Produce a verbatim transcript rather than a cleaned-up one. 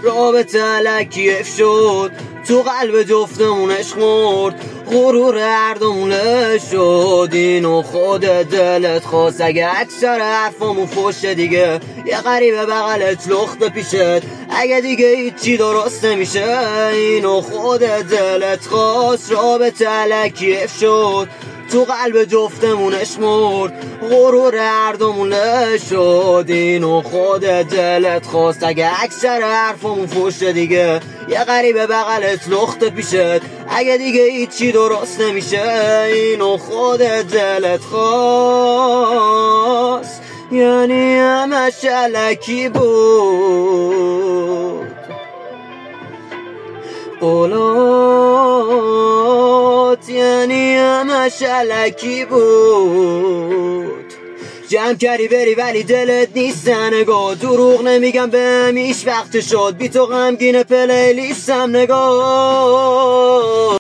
رابطه علکی اف شد، تو قلب جفتمون عشق مرد، غرور هر دومونه شد. اینو خود دلت خواست، اگه اکثر حرفامون فوشه دیگه یه غریبه بغلت لخت پیشت، اگه دیگه هیچی درست نمیشه. اینو خود دلت خواست، رابطه علکی اف شد، تو قلب جفتمون عشق مرد، غرور هر دومونه شد. اینو خود دلت خواست، اگه اکثر حرفمون فوشه دیگه یه غریبه بغلت لخت پیشت، اگه دیگه هیچی درست نمیشه. اینو خود دلت خواست، یعنی همش علکی بود. قولات یعنی همش علکی بود. جمع کردی بری ولی دلت نیست نگاه، دروغ نمیگم بهم هیچ وقت شد، بی تو غمگین پلیلیستم نگاه.